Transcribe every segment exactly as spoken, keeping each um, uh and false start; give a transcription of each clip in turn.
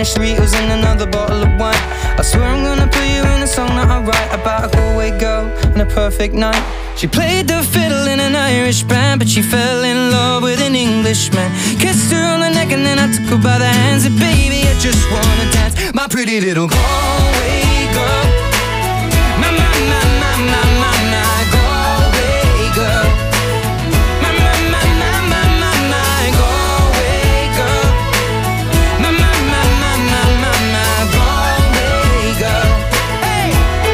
Spanish Doritos and another bottle of wine. I swear I'm gonna put you in a song that I write about a Galway girl and a perfect night. She played the fiddle in an Irish band, but she fell in love with an Englishman. Kissed her on the neck and then I took her by the hands. And baby, I just wanna dance, my pretty little Galway girl. My, my, my, my, my, my, my Galway girl. My, my, my, my, my, my, my Galway girl. My, my, my, my, my, my, my Galway girl. Hey!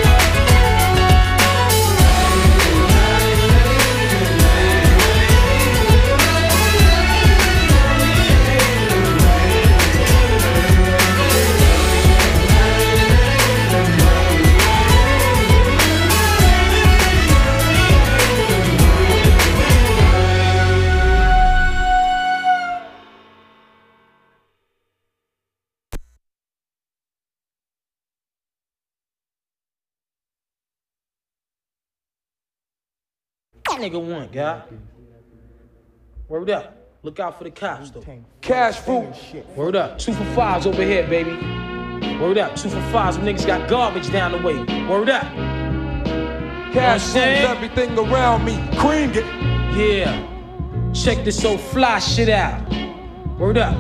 Nigga one, guy. Word up. Look out for the cops, though. Cash fruit. Word up. Two for fives over here, baby. Word up. Two for fives. Them niggas got garbage down the way. Word up. Cash fruit, everything around me. Cream it. Yeah. Check this old fly shit out. Word up.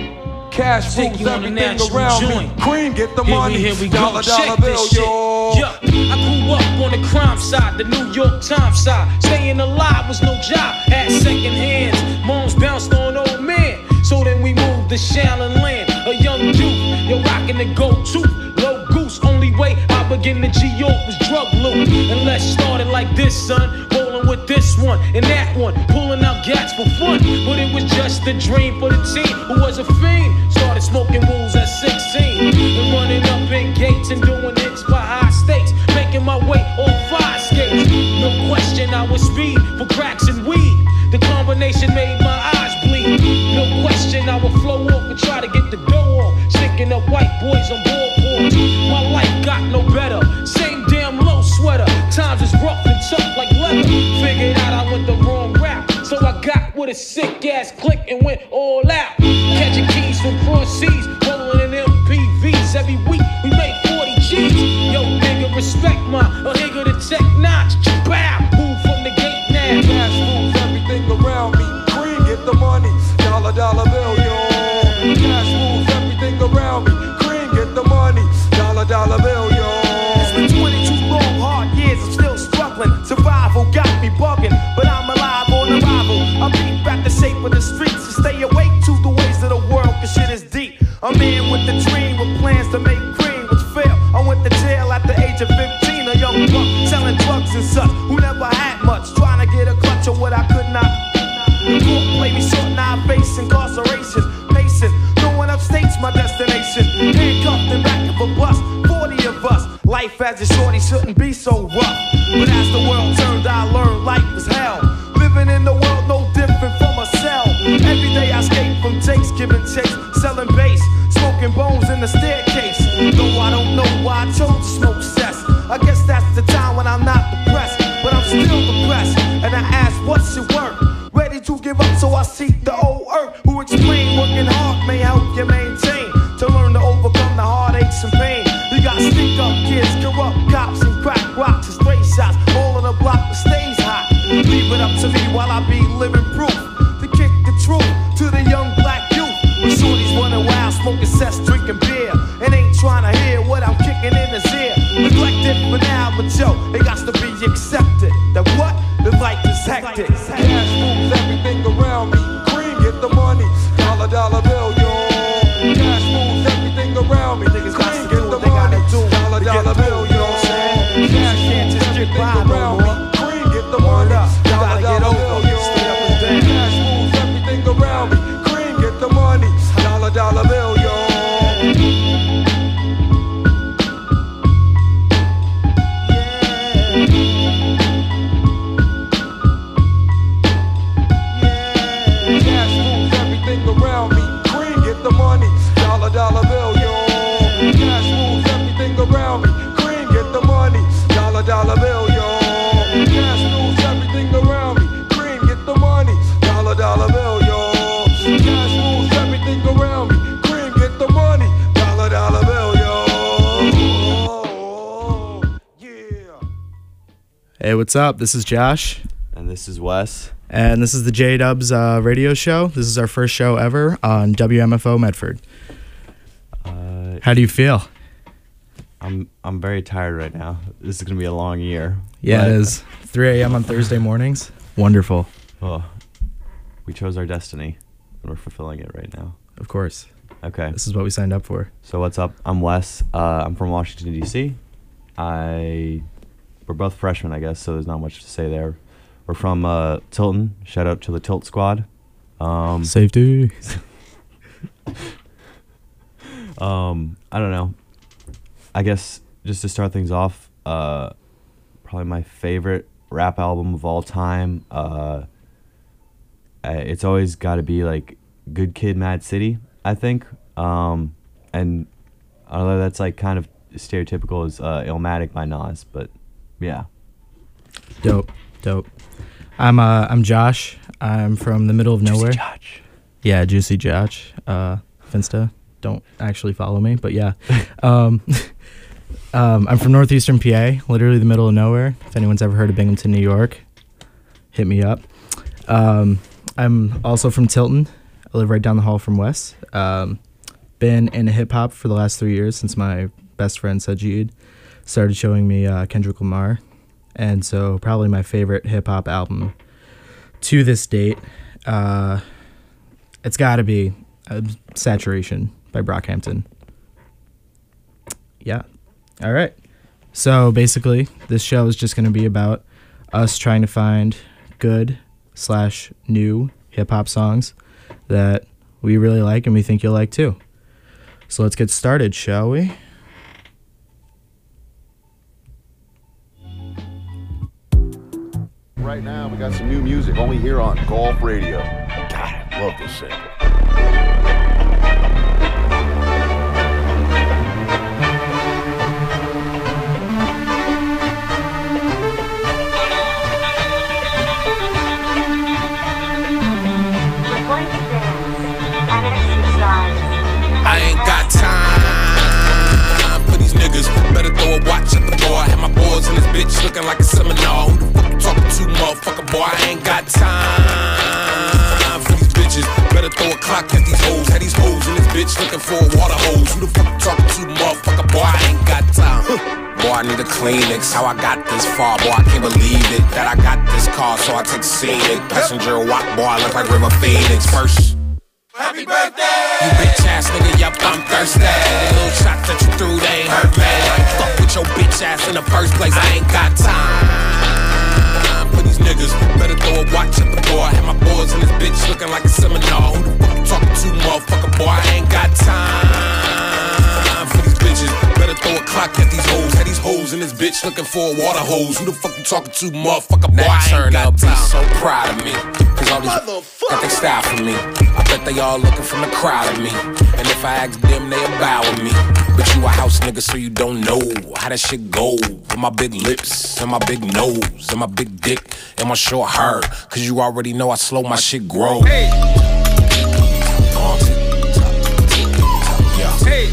Cash Take you on the everything natural around joint. me. Cream, get the Here money. we, here we dollar, go. dollar Check bill, this shit. yo. Yeah. I grew up on the crime side, the New York Times side. Staying alive was no job. Had second hands. Moms bounced on old men. So then we moved to Shaolin Land. A young youth, you're rocking the go-to. Low goose, only way I begin to G-York was drug loot. And let's start it like this, son. Rolling with this one and that one. Pulling out gats for fun. But it was just a dream for the team who was a fiend. Started smoking rules at sixteen. And running up in gates and doing hits by high stakes. Making my way on fire skates. No question I was speed for cracks and weed. The combination made my eyes bleed. No question I would flow off and try to get the dough off. Sticking up white boys on ballboards. My life got no better. Same damn low sweater. Times is rough and tough like leather. Figured out I went the wrong route. So I got with a sick ass click and went all out. Catching keys from cross seas. Rolling in M P Vs. Every week we made forty G's. Yo, nigga, respect my a nigga to tech notch. Bow, move from the gate now. Cash moves everything around me. Cream, get the money. Dollar, dollar bill, yo. Cash moves everything around me. Cream, get the money. Dollar, dollar bill, yo. It's been twenty-two long, hard years. I'm still struggling. Survival got me bugging, but I'm alive on arrival. I beat back the shape of the streets to stay awake to the ways of the world, cause shit is deep. A man with a dream with plans to make cream was fair. I went to jail at the age of fifteen, a young buck selling drugs and such, who never had much, trying to get a clutch of what I could not. The court played me short, now I face incarceration. Pacing, going upstate's my destination. Handcuffed in back of a bus, forty of us. Life as a shorty shouldn't be so rough. But as the world turned, I learned life was hell. Living in the world no different from a cell. Every day I escape from Jake's, giving chase, selling bass, smoking bones in the staircase. Though I don't know why I chose to smoke cess. I guess that's the time when I'm not depressed, but I'm still depressed. And I ask, what's your work? Ready to give up, so I seek the old earth who explain working hard may help you maintain. To learn to overcome the heartaches and pain. You got stick up kids, corrupt cops, and crack rocks and stray shots. All on the block that stays hot. Leave it up to me while I be living proof. To kick the truth to the young black youth. When shorties running wild, smoking cess, drinking beer. And ain't trying to hear what I'm kicking in his ear. Neglected for now, but yo, it got to be accepted. That what? The life is hectic. Cash moves everything around me. Cream, get the money. Dollar, dollar bill, yo. Cash moves everything around me. Niggas got to get the money. Dollar, dollar bill, yo. Cash can't just get by around me. Cream, get the money. Dollar, dollar bill, yo. Cash moves everything around me. Cream, get the money. Dollar, dollar bill, yo. Cash moves everything around me. Cream, get the money. Dollar, dollar bill, yo. Cash moves everything around me. Cream, get the money. Dollar, dollar bill, yo. Cash moves everything around me. Cream, get the money. Dollar, dollar bill, yo. Cash moves everything around me. Cream, get the money. Dollar, Hey, what's up? This is Josh. And this is Wes. And this is the J-Dubs uh, radio show. This is our first show ever on W M F O Medford. Uh, How do you feel? I'm I'm very tired right now. This is going to be a long year. Yeah, but, it is. three a.m. on Thursday mornings. Wonderful. Oh, we chose our destiny, and we're fulfilling it right now. Of course. Okay. This is what we signed up for. So what's up? I'm Wes. Uh, I'm from Washington, D C I... We're both freshmen, I guess, so there's not much to say there. We're from uh, Tilton. Shout out to the Tilt Squad. Um, Safety. um, I don't know. I guess just to start things off, uh, probably my favorite rap album of all time. Uh, it's always got to be like Good Kid, Mad City, I think. Um, and although that's like kind of stereotypical as uh, Illmatic by Nas, but yeah. Dope, dope. I'm uh I'm Josh. I'm from the middle of nowhere. Juicy Josh. Yeah, Juicy Josh. Uh, Finsta. Don't actually follow me, but yeah. um, um, I'm from northeastern P A, literally the middle of nowhere. If anyone's ever heard of Binghamton, New York, hit me up. Um, I'm also from Tilton. I live right down the hall from Wes. Um, been into hip hop for the last three years since my best friend Sajid started showing me uh, Kendrick Lamar. And so probably my favorite hip hop album to this date, uh, it's got to be uh, Saturation by Brockhampton. Yeah. All right. So basically, this show is just going to be about us trying to find good slash new hip hop songs that we really like and we think you'll like too. So let's get started, shall we? Right now, we got some new music only here on Golf Radio. God, I love this shit. I ain't got time for these niggas. Better throw a watch at the door. I had my boys and this bitch looking like a seminar. Who the fuck you talking to, motherfucker, boy? I ain't got time for these bitches. Better throw a clock at these hoes. Had these hoes and this bitch looking for a water hose. Who the fuck you talking to, motherfucker, boy? I ain't got time. Boy, I need a Kleenex. How I got this far, boy, I can't believe it. That I got this car, so I take scenic. Passenger walk, boy, I look like River Phoenix. First, happy birthday! You bitch ass nigga, yup, I'm thirsty. The little shots that you threw, they ain't hurt me. Fuck with your bitch ass in the first place. I ain't got time for these niggas. Better throw a watch at the door. I had my boys and this bitch looking like a seminar. Who the fuck you talking to, motherfucker, boy? I ain't got time for these bitches. Better throw a clock at these hoes. Had these hoes and this bitch looking for a water hose. Who the fuck you talking to, motherfucker, boy? I ain't got time. So proud of me. Cause all these got they style for me. I bet they all looking from the crowd of me. And if I ask them, they bow with me. But you a house nigga, so you don't know how that shit go. With my big lips, and my big nose, and my big dick, and my short hair. Cause you already know I slow my shit grow. Hey. Hey.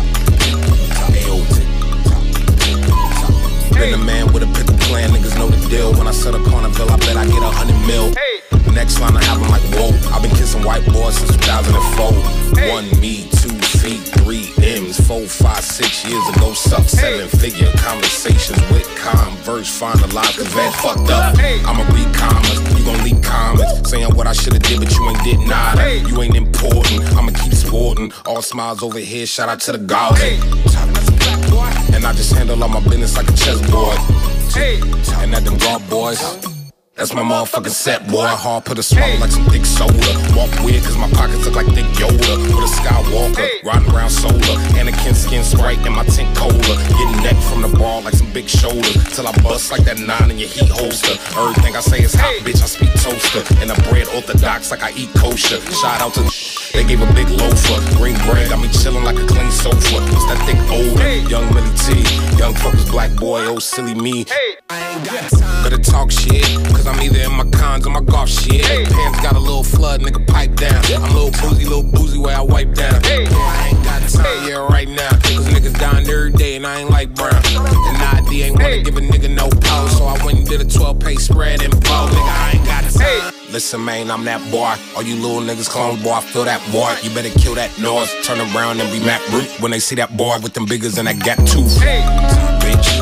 Been a man with a pickle plan, niggas know the deal. When I set a carnival, I bet I get a hundred mil. Hey. Next line I have, I'm like, whoa. I've been kissing white boys since two thousand four. Hey. One me, two feet, three M's, four, five, six years ago. Suck seven hey. Figure conversations with Converse, finalized, cause that fucked up. Hey. I'ma read comments, you gon' leak comments, saying what I should've did, but you ain't did nada. Hey. You ain't important, I'ma keep sporting. All smiles over here, shout out to the gods. Hey. And I just handle all my business like a chessboard. Hey. And at them guard boys, that's my motherfucking set, boy. Hard put a swallow hey. Like some thick soda. Walk weird cause my pockets look like thick Yoda. With a Skywalker, hey. Riding around solar. Anakin skin Sprite and my tint cola. Getting neck from the ball like some big shoulders. Till I bust like that nine in your heat holster. Everything I say is hot, hey. Bitch, I speak toaster. And I bread orthodox like I eat kosher. Shout out to the they gave a big loafer. Green bread got me chillin' like a clean sofa. What's that thick odor? Hey. Young Millie T. Young focus black boy, oh silly me. Hey. I ain't got time. Better talk shit. Cause I'm either in my cons or my golf shit. Hey. Pants got a little flood, nigga, pipe down. I'm a little boozy, little boozy where I wipe down. Hey. I ain't got time, yeah, right now. Cause niggas dying every day and I ain't like brown. And I D Daddy ain't wanna give a nigga no pose, so I went and did a twelve page spread and blow. Nigga, I ain't got time. Listen, man, I'm that boy. All you little niggas clone, boy, I feel that boy. You better kill that noise. Turn around and be Matt Root when they see that boy with them biggers and that gap tooth. Hey. Bitch.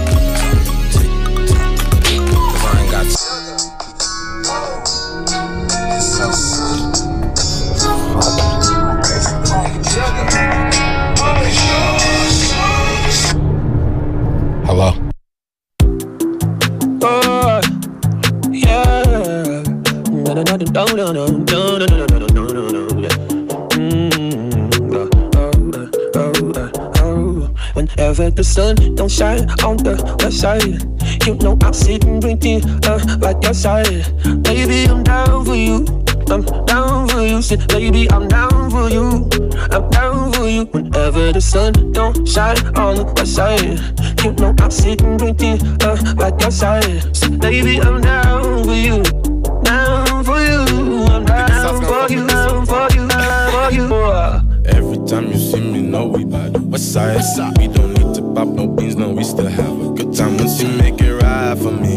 Cause I ain't got time. It's so sweet. Hello. Oh, yeah. No, no, no, no, no, no, no, no, no, no, no, no, no, yeah. Mm, oh, oh, oh, oh. Whenever the sun don't shine on the west side, you know I'm sitting drinking uh, like your side. Baby, I'm down for you. I'm down for you. Sit, baby, I'm down for you. I'm down for you. Whenever the sun don't shine on the west side, you know I'm sitting drinking uh, like your side. Sit, baby, I'm down for you. Down for you. I'm down for you. Down for you. Down for you. Every time you see me, know we by the west side. We don't need to pop no beans, no, we still have a good time. Once you make it right for me,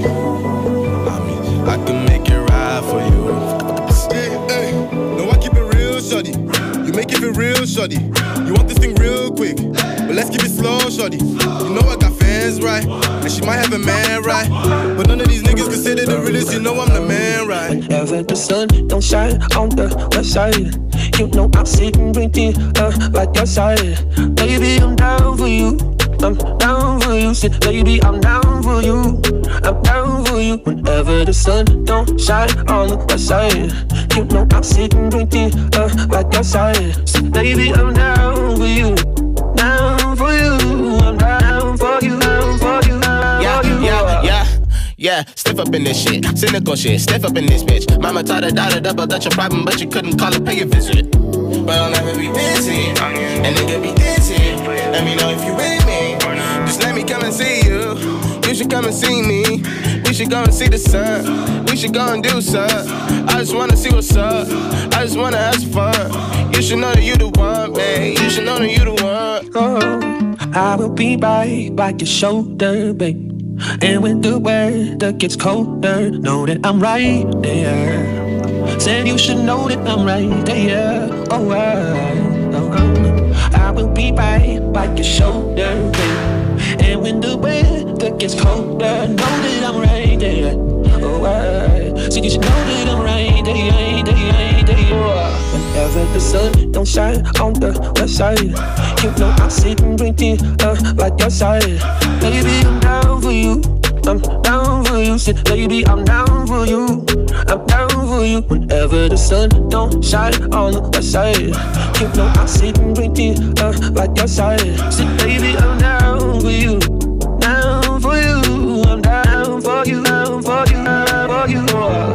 I mean, I can make it right for you. Hey, hey, no, I keep it real, shorty. You make it feel real, shorty. You want this thing real quick, but let's keep it slow, shorty. You know I got fans, right? And she might have a man, right? But none of these niggas consider the realest, you know I'm the man, right? Whenever the sun don't shine on the west side, you know I'm sitting drinking uh, like your side. Baby, I'm down for you. I'm down for you. Sit, baby, I'm down for you. I'm down for you. Whenever the sun don't shine on the west side, you know I'm sitting drinking uh, like your side. Sit, baby, I'm down for you. Down for you. I'm down for you. Down for you. Down yeah, for you. Yeah, yeah. Yeah, stiff up in this shit, cynical shit, stiff up in this bitch. Mama taught her daughter double dutch a problem, but you couldn't call her, pay a visit. But I'll never be busy, and nigga be dizzy. Let me know if you with me, just let me come and see you. You should come and see me, we should go and see the sun. We should go and do something, I just wanna see what's up. I just wanna have some fun. You should know that you the one, babe. You should know that you the one. Oh, I will be right by your shoulder, babe. And when the weather gets colder, know that I'm right there. Said you should know that I'm right there. Oh, I, oh, oh. I will be right by your shoulder, babe. And when the weather gets colder, know that I'm right there. Oh, I said you should know that I'm right there, right there, right there. Whenever the sun don't shine on the west side, you know I'm sitting drinking uh, like your side. Baby, I'm down for you. I'm down for you. Sit, baby, I'm down for you. I'm down for you. Whenever the sun don't shine on the west side, you know I'm sitting drinking uh, like your side. Sit, baby, I'm down for you. Down for you. I'm down for you. Down for you. Down for you.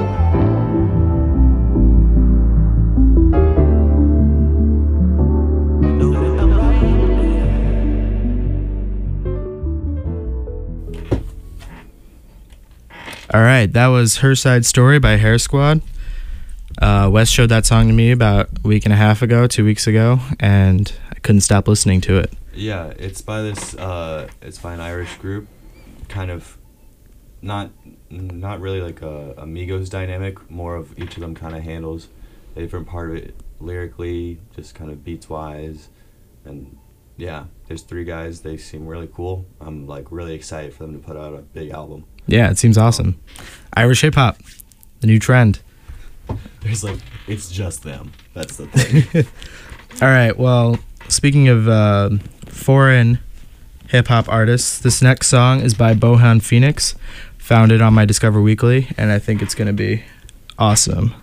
All right, that was Her Side Story by Hair Squad. Uh, Wes showed that song to me about a week and a half ago, two weeks ago, and I couldn't stop listening to it. Yeah, it's by this. Uh, it's by an Irish group, kind of, not not really like a Amigos dynamic. More of each of them kind of handles a different part of it lyrically, just kind of beats wise, and yeah, there's three guys. They seem really cool. I'm like really excited for them to put out a big album. Yeah, it seems awesome. Irish hip hop, the new trend. There's like, it's just them. That's the thing. All right, well, speaking of uh, foreign hip hop artists, this next song is by Bohan Phoenix. Found it on my Discover Weekly, and I think it's going to be awesome.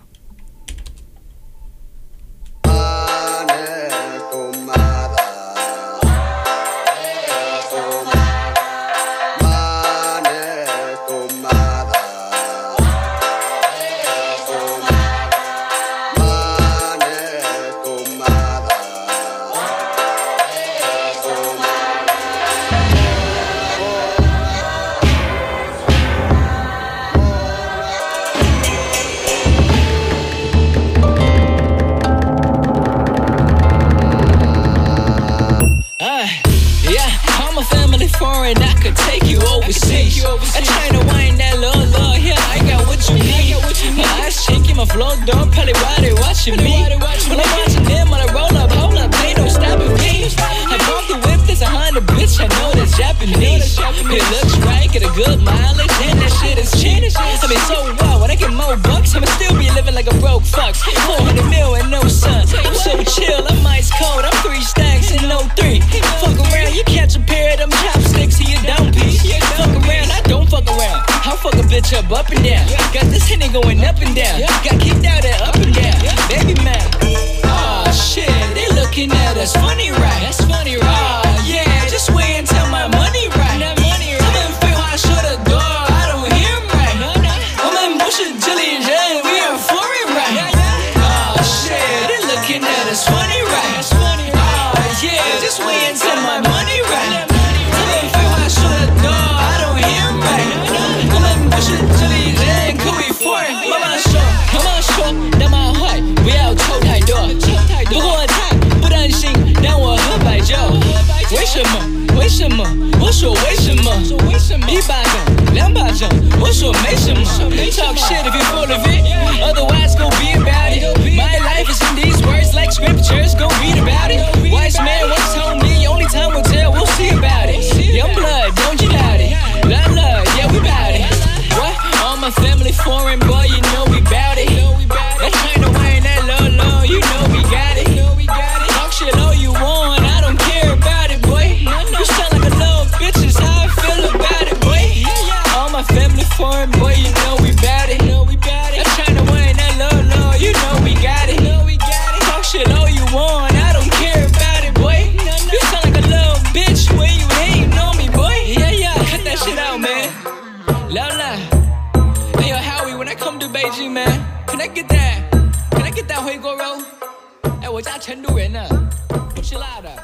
Yeah, I'm a family foreign, I could take you overseas. I try to wind that little love here, I got what you need. My eyes shaking, my flow dumb, probably why they watching me. When I'm watching them, when I roll up, hold up, ain't no stopping me. I bought the whip, there's a Honda, bitch, I know that's Japanese. It looks right, get a good mileage, and that shit is cheap. I mean, so what, when I get more bucks, I'ma still be living like a broke fuck. four hundred mil and no sun, I'm so chill, I'm ice cold, I'm three stacks and no three. Fuck around, you catch a pair of them chopsticks to your down piece. Fuck around, I don't fuck around. I'll fuck a bitch up, up and down. Got this Henny going up and down. Got kicked out at up and down. Baby man, oh shit, they looking at us funny, right? That's funny, right? Oh yeah, just wait until my money right. I'm in feel I should've done, I don't hear him right. I'm in motion, Jilly and Jay, we are foreign, right? Oh shit, they looking at us funny, right? Oh yeah, just wait until my money right. I'm in feel I should've done, I don't hear him right. I'm in motion, Jilly and Jay, could we foreign? Mama show, mama show, now my heart, we out toe tie door. 不过太不担心，让我和白酒。为什么？为什么？我说为什么？一巴掌，两巴掌，我说没什么。Talk shit if you're full of it, otherwise go be about it. My life is in these words like scriptures, go read about it. Wise man once told me, only time will tell, we'll see about it. Young blood, don't you doubt it. Love, love, yeah we bout it. What? All my family foreign, boy, you know we bout it. That China wine, that low, low, you know we got it. Talk shit all you want, I don't care about it, boy. You sound like a little bitch, is how I feel about it, boy. All my family foreign, boy, you know we bout it. That China wine, that low, low, you know we got it. Talk shit all you want, I don't care about it, boy. You sound like a little bitch when you hating on me, boy. Yeah, yeah, cut that shit out, man. La la. Hey, yo, Howie, when I come to Beijing, man, can I get that? Can I get that 回锅肉？哎，我家成都人呢，不吃辣的。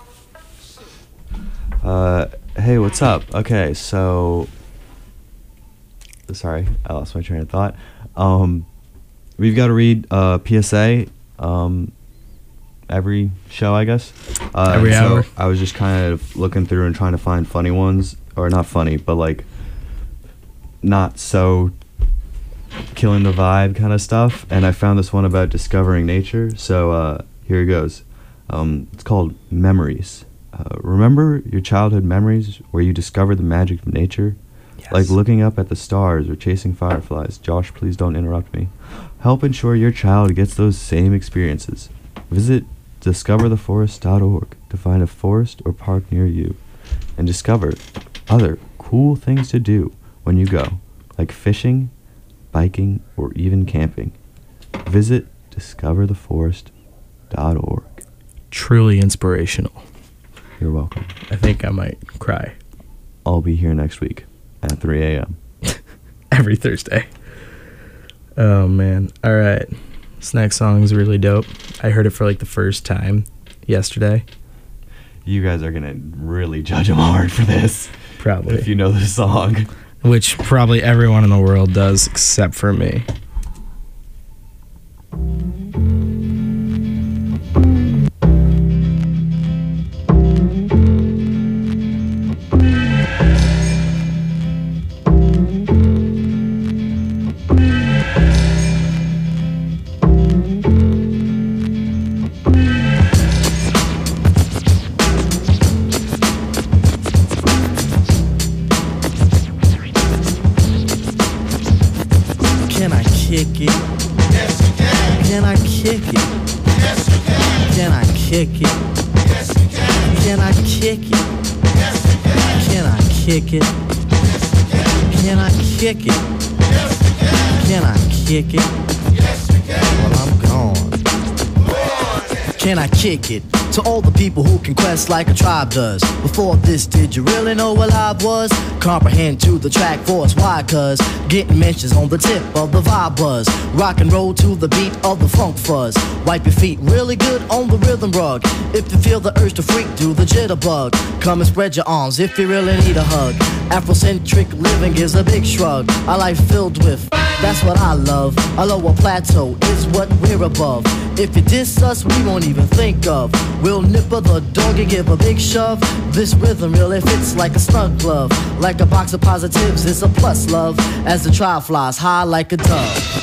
Uh, hey, what's up? Okay, so sorry, I lost my train of thought. Um, we've got to read uh, P S A um, every show, I guess. Uh, every so hour. I was just kind of looking through and trying to find funny ones, or not funny, but like not so killing the vibe kind of stuff. And I found this one about discovering nature. So uh, here it goes. Um, it's called Memories. Uh, remember your childhood memories where you discovered the magic of nature? Yes. Like looking up at the stars or chasing fireflies. Josh, please don't interrupt me. Help ensure your child gets those same experiences. Visit discover the forest dot org to find a forest or park near you and discover other cool things to do when you go, like fishing, biking, or even camping. Visit discover the forest dot org. Truly inspirational. You're welcome. I think I might cry. I'll be here next week at three a.m. Every Thursday. Oh, man. All right. This next song is really dope. I heard it for like the first time yesterday. You guys are going to really judge him hard for this. Probably. If you know the song. Which probably everyone in the world does except for me. Kick it to all the people who can quest like a tribe does. Before this, did you really know what live was? Comprehend to the track force, why? Cause getting mentions on the tip of the vibe buzz. Rock and roll to the beat of the funk fuzz. Wipe your feet really good on the rhythm rug. If you feel the urge to freak, do the jitterbug. Come and spread your arms if you really need a hug. Afrocentric living is a big shrug. A life filled with, that's what I love. A lower plateau is what we're above. If you diss us, we won't even think of. We'll nipper the dog and give a big shove. This rhythm really fits like a snug glove. Like a box of positives, it's a plus love. As the trial flies high like a dove.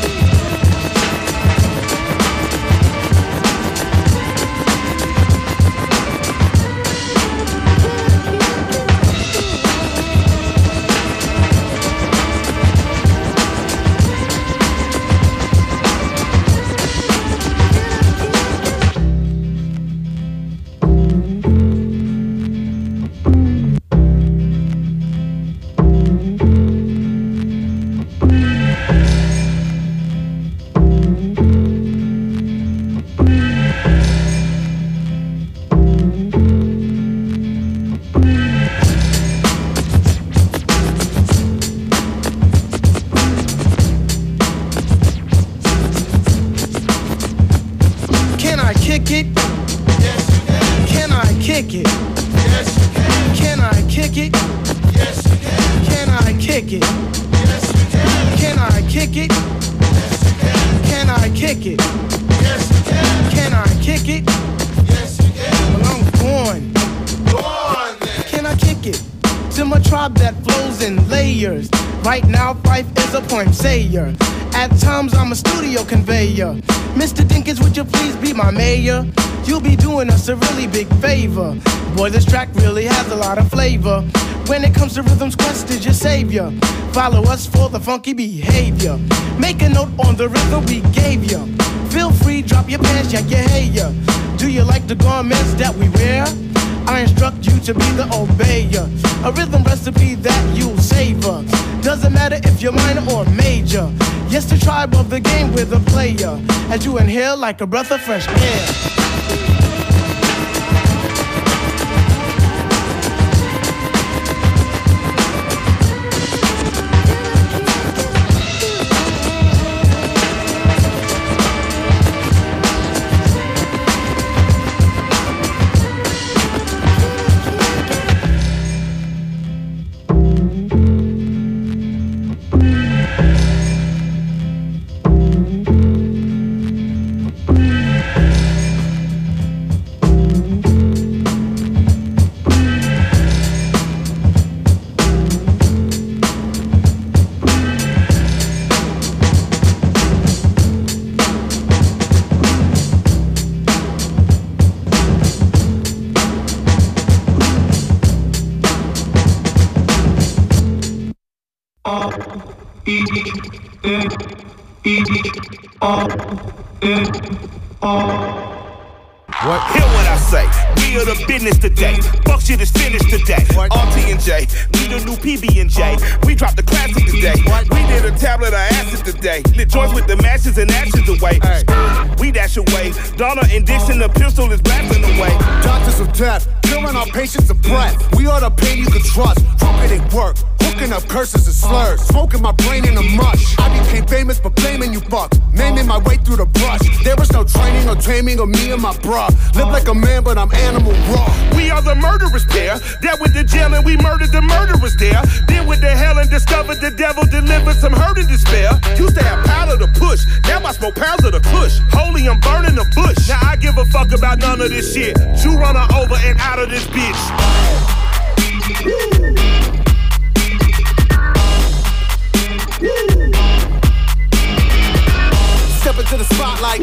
At times I'm a studio conveyor. Mister Dinkins, would you please be my mayor? You'll be doing us a really big favor. Boy, this track really has a lot of flavor. When it comes to Rhythm's Quest is your savior. Follow us for the funky behavior. Make a note on the rhythm we gave you. Feel free, drop your pants, yeah, yeah, hey, yeah. Do you like the garments that we wear? I instruct you to be the obeyer. A rhythm recipe that you'll savor. Doesn't matter if you're minor or major. Yes, the tribe of the game with a player. As you inhale like a breath of fresh air. What? Hear what I say. We are the business today. Fuck shit is finished today. R T and J, we the new P B and J. We dropped the classic today. We did a tablet of acid today. Lit joints with the matches and ashes away. We dash away. Donna and Dixon, the pistol is blasting away. Doctors of death, killing our patients of breath. We are the pain you can trust. Trumpet ain't work. Hooking up curses and slurs. Smoking my brain in a mush. I became famous for blaming you fucks. Naming my way through the brush. There was no training or taming of me and my bra. Live like a man, but I'm animal raw. We are the murderers pair. That went to jail and we murdered the murderers there. Then went to hell and discovered the devil delivered some hurt and despair. Used to have powder to push. Now I smoke pounds of the kush. Holy, I'm burning the bush. Now I give a fuck about none of this shit. You run her over and out of this bitch. Step into the spotlight.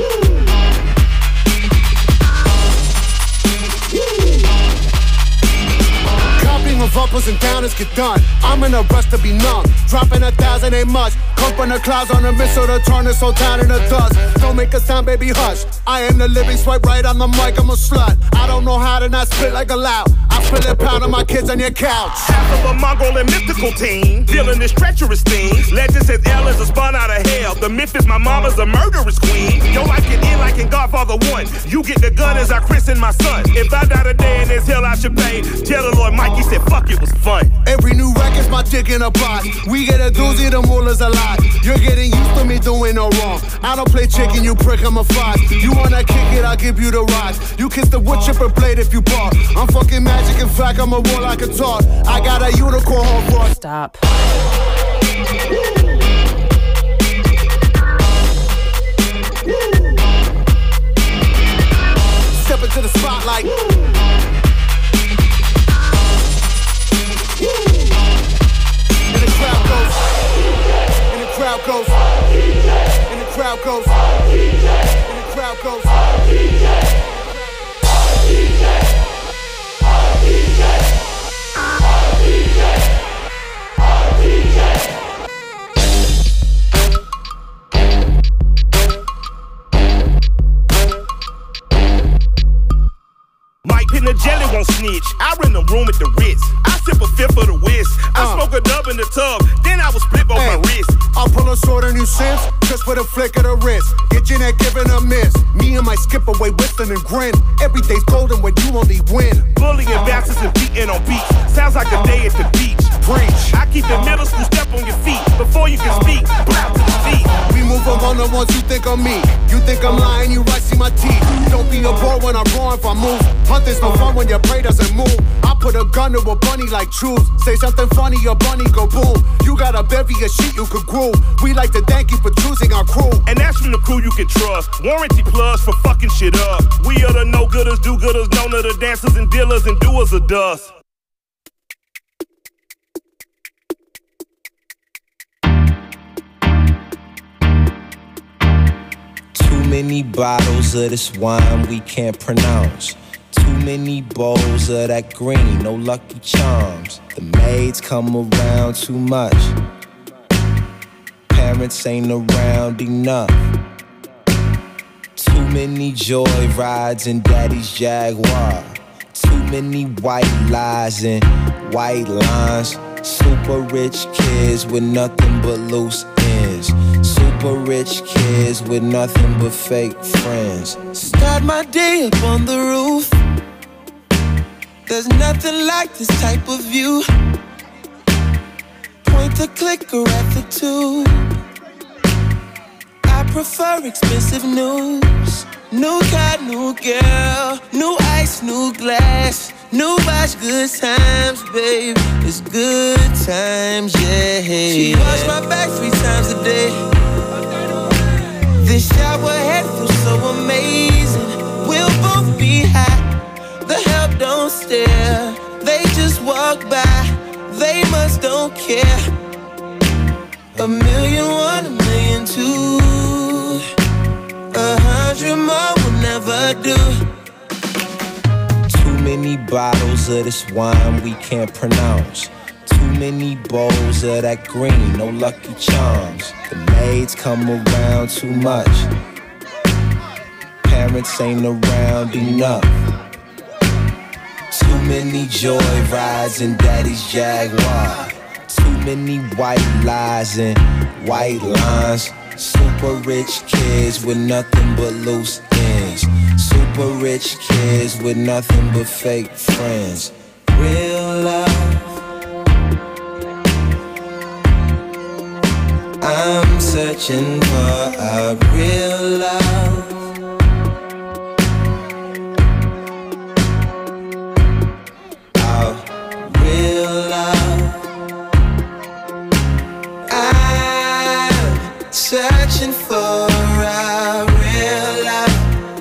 Copying of uppers and downers get done. I'm in a rush to be numb. Dropping a thousand ain't much. Come from the clouds on a missile to turn this whole town into dust. Don't make a sound, baby, hush. I am the living swipe right on the mic, I'm a slut. I don't know how to not spit like a loud. I spit it pound on my kids on your couch. Half of a Mongol and mystical team, dealing this treacherous things. Legend says L is a spun out of hell. The myth is my mama's a murderous queen. Yo, like it in like in Godfather one. You get the gun as I christen my son. If I die today in this hell, I should pay. Tell the Lord Mikey said, fuck, it was fun. Every new record's my dick in a box. We get a doozy, the mullah's a lot. You're getting used to me doing no wrong. I don't play chicken, you prick, I'm a fox. You wanna kick it, I'll give you the rocks. You kiss the wood chipper blade if you bark. I'm fucking magic, in fact, I'm a war like a talk. I got a unicorn horn for a stop. to the spotlight. And the crowd goes. And the crowd goes. And the crowd goes. And the crowd goes. Mike Pin the jelly won't snitch. I rent a room at the Ritz. I sip a fifth of the whiz. I Uh. smoke a dub in the tub. Then I was flip on Hey, my wrist. I'll pull a sword on you since, just with a flick of the wrist. Get you that giving a miss. Me and my skip away, whistling and grin. Every day's golden when you only win. Bullying bouncers and beating on beats. Sounds like a day at the beach. Preach. I keep it middle school, step on your feet. Before you can speak, blow to the feet. We move among the ones you think of me. You think I'm lying, you right, see my teeth. Don't be a bore when I roar if I move. Hunting's no fun when your prey doesn't move. I put a gun to a bunny like truth. Say something funny, your bunny go boom. You got a bevy of shit you could groove. We like to thank you for choosing our crew. And that's from the crew you can trust. Warranty plus for fucking shit up. We are the no-gooders, do-gooders, known of the dancers and dealers and doers of dust. Too many bottles of this wine we can't pronounce. Too many bowls of that green, no Lucky Charms. The maids come around too much. Parents ain't around enough. Too many joy rides in daddy's Jaguar. Too many white lies and white lines. Super rich kids with nothing but loose ends. Super rich kids with nothing but fake friends. Start my day up on the roof. There's nothing like this type of view. Point the clicker at the tube. I prefer expensive news. New car, new girl, new ice, new glass. New watch, good times, babe. It's good times, yeah. She wash my back three times a day. This shower head feels so amazing. We'll both be high. The help don't stare. They just walk by. They must don't care. A million one, a million two. A hundred more will never do. Too many bottles of this wine we can't pronounce. Too many bowls of that green, no Lucky Charms. The maids come around too much. Parents ain't around enough. Too many joy rides in daddy's Jaguar. Too many white lies and white lines. Super rich kids with nothing but loose ends. Super rich kids with nothing but fake friends. Real love, I'm searching for a real love. A real love. I'm searching for a real love.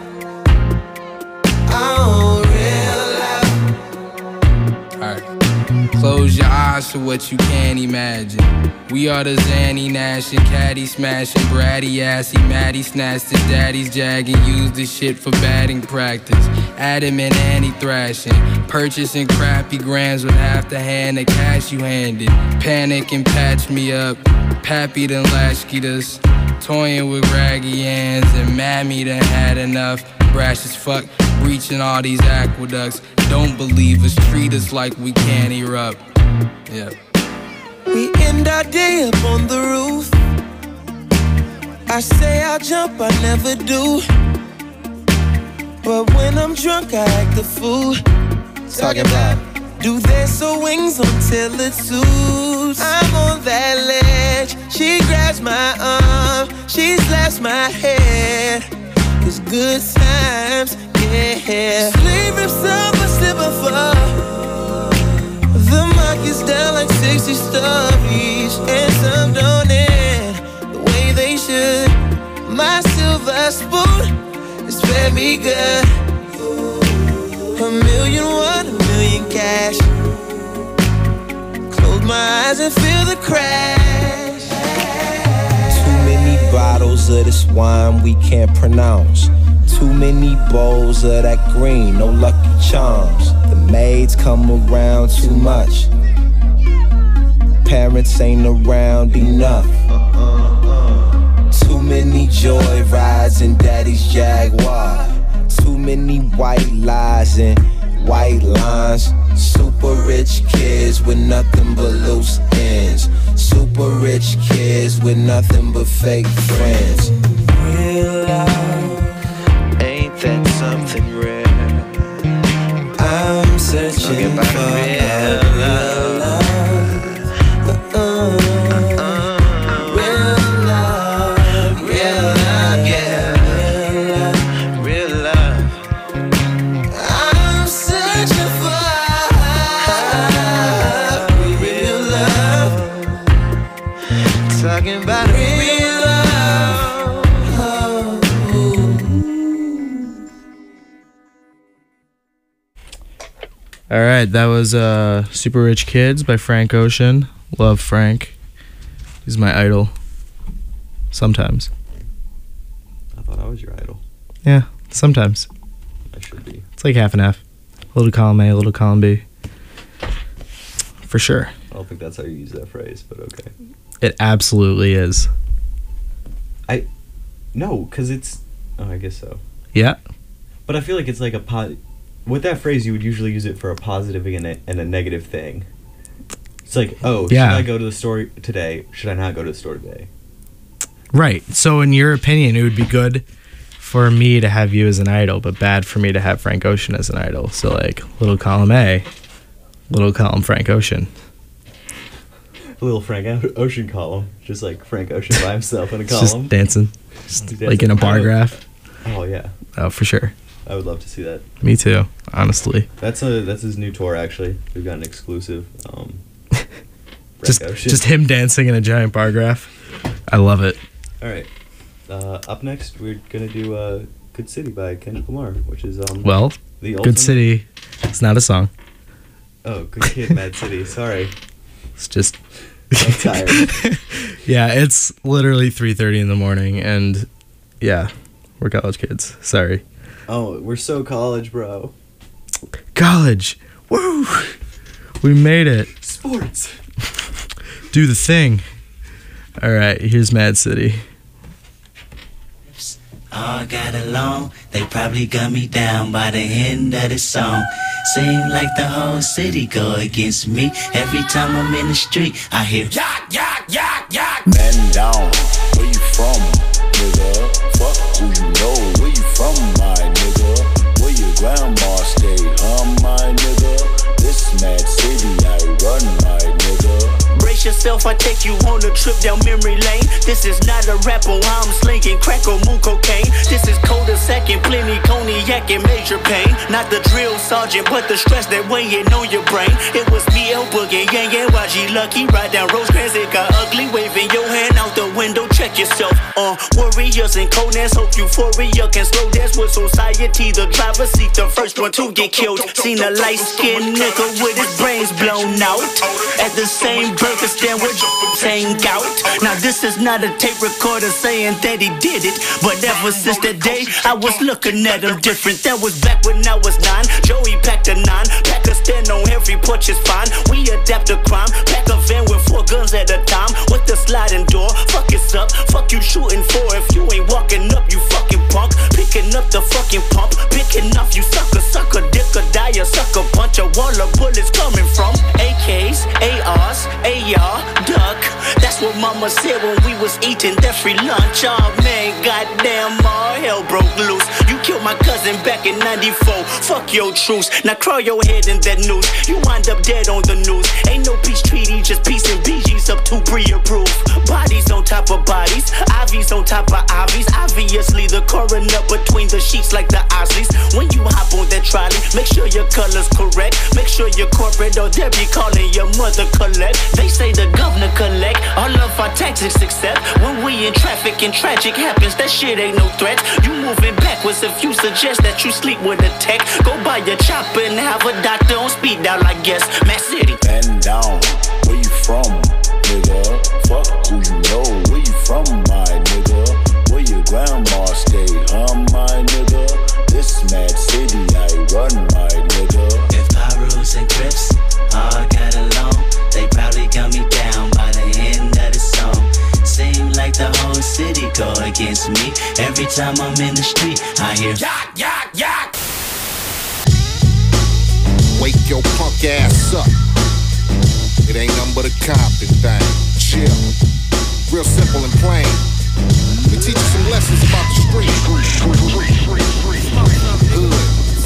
Oh, real love. Alright. Close your eyes to what you can't imagine. We are the Zanny Nash and Caddy smashing, bratty assy, Maddie snatched his daddy's jag and used this shit for batting practice. Adam and Annie thrashing, purchasing crappy grams with half the hand of cash you handed. Panic and patch me up, Pappy done latchkeyed us, toying with raggy ends, and Mammy done had enough. Brash as fuck, breaching all these aqueducts. Don't believe us, treat us like we can't erupt. Yeah. We end our day up on the roof. I say I'll jump, I never do. But when I'm drunk, I act a fool. Talking about, do they sew wings until it suits? I'm on that ledge. She grabs my arm, she slaps my head. It's good times, yeah. Sleep rips up, I slip and fall. The market's down like sixty stories, and some don't end the way they should. My silver spoon is very good. doesn't feel the crash. Too many bottles of this wine we can't pronounce. Too many bowls of that green, no Lucky Charms. The maids come around too much. Parents ain't around enough. Too many joy rides in daddy's Jaguar. Too many white lies and white lines. Super rich kids with nothing but loose ends. Super rich kids with nothing but fake friends. Real love, ain't that something rare? I'm searching for real love. All right, that was uh, Super Rich Kids by Frank Ocean. Love Frank. He's my idol. Sometimes. I thought I was your idol. Yeah, sometimes. I should be. It's like half and half. A little column A, a little column B. For sure. I don't think that's how you use that phrase, but okay. It absolutely is. I... No, because it's... Oh, I guess so. Yeah. But I feel like it's like a... Po- with that phrase, you would usually use it for a positive and a, and a negative thing. It's like, oh, yeah. Should I go to the store today? Should I not go to the store today? Right. So in your opinion, it would be good for me to have you as an idol, but bad for me to have Frank Ocean as an idol. So like, little column A, little column Frank Ocean. A little Frank Ocean column. Just like Frank Ocean by himself in a column. Just dancing. Just dancing. Like in a bar graph. Oh, yeah. Oh, for sure. I would love to see that. Me too, honestly. That's a that's his new tour, actually. We've got an exclusive. Um, just just him dancing in a giant bar graph. I love it. All right. Uh, up next, we're gonna do uh, "Good City" by Kendrick Lamar, which is um. Well, the Good ultimate... City. It's not a song. Oh, Good Kid, Mad City. Sorry. It's just. I'm tired. Yeah, it's literally three thirty in the morning, and yeah, we're college kids. Sorry. Oh, we're so college, bro. College. Woo! We made it. Sports. Do the thing. All right, here's Mad City. All got along, they probably got me down by the end of the song. Seem like the whole city go against me. Every time I'm in the street, I hear yak, yak, yak, yak. Man down, where you from, nigga? Fuck who you know, where you from, my nigga? Where your grandma stay, huh, my nigga? This Mad City I run, my nigga. Brace yourself, I take you on a trip down memory lane. This is not a rapper, I'm slinging crack or moon cocaine. This is colder second, plenty cognac and major pain. Not the drill sergeant, but the stress that weighing on your brain. It was me, El Boogie, Yang and Y G Lucky. Ride down Rosecrans, it got ugly. Waving your hand out the window, check yourself. Uh, warriors and conans, hope euphoria can slow dance with society. The driver's seat, the first one to get killed. Seen a light-skinned nigga with his brains blown out at the same burger stand where hang out. Now this is not a tape recorder saying that he did it, but ever since that day I was looking at him different. That was back when I was nine. Joey packed a nine, pack a stand on every porch is fine. We adapt to crime, pack a van with four guns at a time with the sliding door. Fuck it's up, fuck you shooting for. If you ain't walking up, you fucking punk. Picking up the fucking pump, picking off you sucker, sucker, dick or die, a sucker punch. A wall of bullets coming from A Ks, A Rs, A R, duck. That's what mama said when we was eating that free lunch. Oh man, goddamn, all hell broke loose. You killed my cousin back in ninety-four. Fuck your truce. Now crawl your head in that noose. You wind up dead on the news. Ain't no peace treaty, just peace and B Gs up to pre-approved. Bodies on top of bodies, I Vs on top of I Vs. Obviously the coroner between the sheets like the Osleys. When you hop on that the trolley. Make sure your color's correct. Make sure your corporate or they'll be calling your mother collect. They say the governor collect all of our taxes except when we in traffic and tragic happens. That shit ain't no threat. You moving backwards if you suggest that you sleep with a tech. Go buy your chopper and have a doctor on speed dial, I guess. Mass City. And down, where you from, nigga? Fuck who you know. Where you from, my nigga? Where your grandma stay, huh, my nigga? This Mad City I run, my nigga. If Pyrus and Crips all got along, they probably got me down by the end of the song. Seem like the whole city go against me. Every time I'm in the street, I hear yak, yak, yak. Wake your punk ass up. It ain't nothing but a Compton thing. Chill. Real simple and plain. We teach you some lessons about the street. Hood.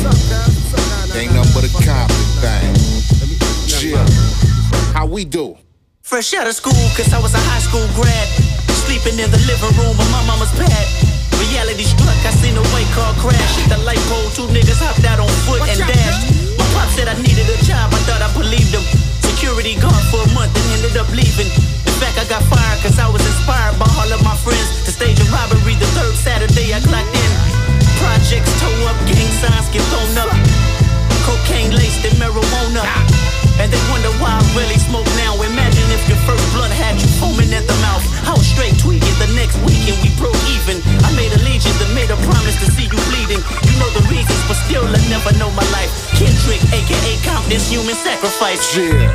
It ain't nothing but a Compton thing. Chill. How we do? Fresh out of school, cause I was a high school grad. Sleeping in the living room of my mama's pad. Reality struck, I seen a white car crash. Hit the light pole, two niggas hopped out on foot and dashed. My pop said I needed a job, I thought I believed him. Security guard for a month and ended up leaving. In fact, I got fired cause I was inspired by all of my friends to stage a robbery the third Saturday I clocked in. Projects toe up, gang signs get thrown up. Cocaine laced in marijuana. And they wonder why I really smoke now. Imagine if your first blunt had you foaming at the mouth. I was straight tweaking the next weekend we broke even. I made allegiance and made a promise to see you bleeding. You know the reasons, but still I never know my life. Kendrick, aka Compton's human sacrifice. Yeah.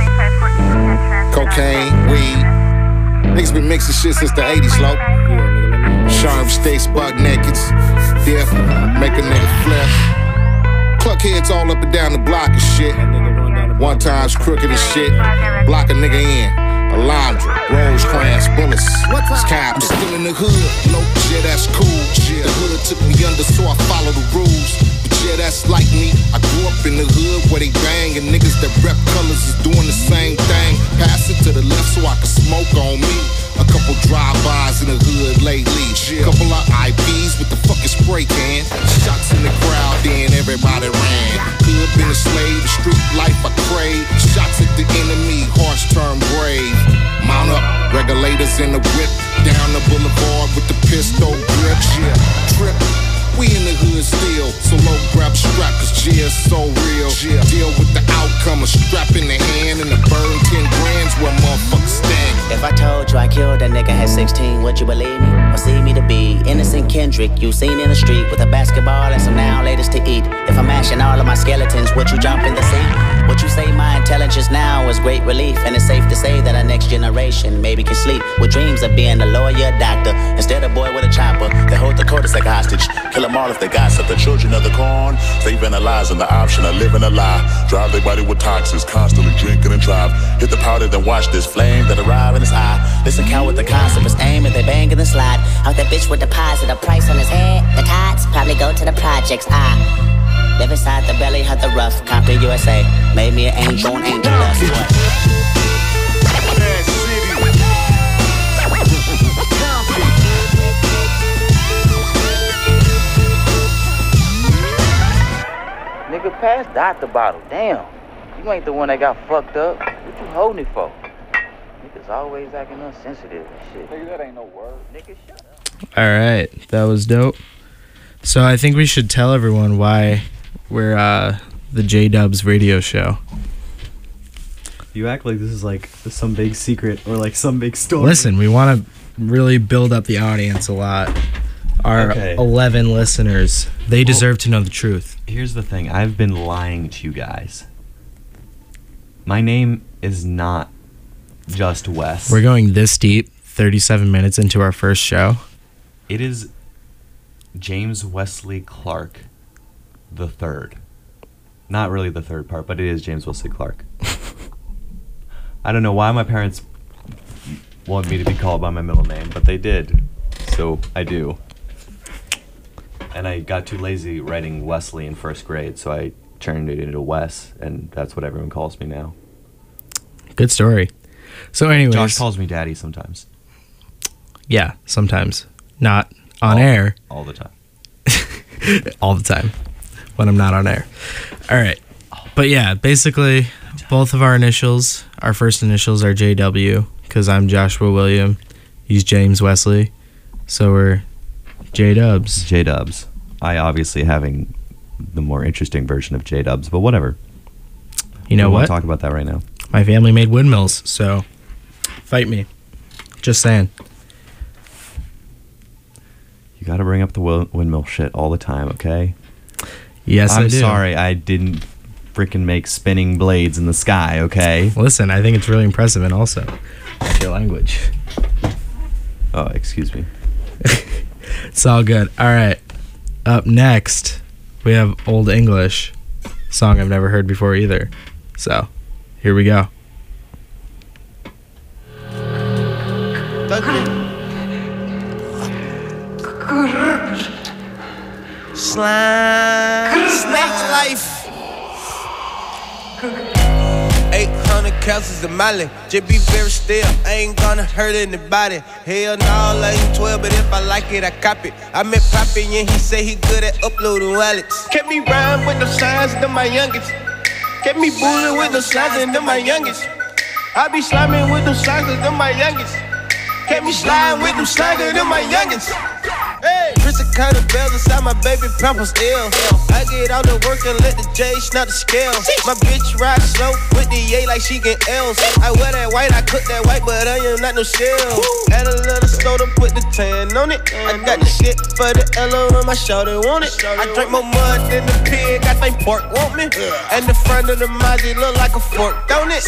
Cocaine, weed. Niggas been mixing shit since the eighties, low. Sharp states, buck nakeds. Death, make a nigga flip. Cluck heads all up and down the block and shit. One time's crooked as shit. Block a nigga in. Alondra, Rosecrans, bullets. It's kind. I'm still in the hood. Low, yeah, that's cool. The hood took me under, so I follow the rules. But yeah, that's like me. I grew up in the hood where they bang, and niggas that rep colors is doing the same thing. Pass it to the left so I can smoke on me. A couple drive-bys in the hood lately. Couple of I Ps with the fucking spray can. Shots in the crowd, then everybody ran. Hood been a slave, the street life I crave. Shots at the enemy, hearts turn brave. Mount up, regulators in the whip. Down the boulevard with the pistol grip. Yeah, trip. We in the hood still, so low grab strap, cause G is so real. Yeah. Deal with the outcome, a strap in the hand and a burn ten grands where motherfuckers stand. If I told you I killed a nigga at sixteen, would you believe me? Or see me to be innocent Kendrick you seen in the street with a basketball and some now latest to eat? If I'm mashing all of my skeletons, would you jump in the sea? Would you say my intelligence now is great relief? And it's safe to say that our next generation maybe can sleep with dreams of being a lawyer, doctor, instead of boy with a chopper that hold the cul-de-sac hostage. Kill them all if they gossip. The children of the corn, saving their lives and the option of living a lie. Drive their body with toxins, constantly drinking and drive. Hit the powder, then watch this flame that arrive in his eye. Listen, count with the concept is aim and they bang in the slide. Out that bitch would deposit a price on his head. The tots probably go to the projects. I live inside the belly of the rough. Compton, U S A. Made me an angel on angel dust. What? Nigga, pass Dot the bottle. Damn. You ain't the one that got fucked up. What you holding it for? Niggas always acting unsensitive and shit. Nigga, that ain't no word. Nigga, shut up. All right, that was dope. So I think we should tell everyone why we're uh, the J-Dubs radio show. You act like this is like some big secret or like some big story. Listen, we want to really build up the audience a lot. Our Okay. eleven listeners, they Well, deserve to know the truth. Here's the thing. I've been lying to you guys. My name is not just Wes. We're going this deep, thirty-seven minutes into our first show. It is James Wesley Clark the third. Not really the third part, but it is James Wesley Clark. I don't know why my parents want me to be called by my middle name, but they did. So I do. And I got too lazy writing Wesley in first grade, so I turned it into Wes, and that's what everyone calls me now. Good story. So anyways. Josh calls me daddy sometimes. Yeah, sometimes. Not on all, air. All the time. All the time. when I'm not on air. All right. But yeah, basically, both of our initials, our first initials are J W, because I'm Joshua William. He's James Wesley. So we're J-Dubs. J-Dubs. I obviously having the more interesting version of J-Dubs, but whatever. You know we what? won't talk about that right now. My family made windmills, so fight me. Just saying. You got to bring up the wi- windmill shit all the time, okay? Yes, I'm I do. sorry I didn't freaking make spinning blades in the sky, okay? Listen, I think it's really impressive, and also, watch your language. Oh, excuse me. It's all good. All right. Up next, we have Old English, song I've never heard before either. So, here we go. Slime. Snatch life. eight hundred calories of Molly. Just be very still. I ain't gonna hurt anybody. Hell no, I ain't twelve, but if I like it, I cop it. I met Poppy and he say he good at uploading wallets. Kept me rhyme with the signs, them my youngest. Kept me bullying with the signs, and them my youngest. I be sliming with them signs, and them my youngest. Kept me sliding with them signs, and them my youngest. Hey, Christian kind of bells inside my baby pampers ill. I get out to work and let the J snap the scale. My bitch ride slow with the A like she get L's. I wear that white, I cook that white, but I am not no shell. Add a little soda, put the tan on it. I got the shit for the L O on my shoulder, want it. I drink more mud than the pig, I think pork want me. And the front of the Mozzie look like a fork, don't it?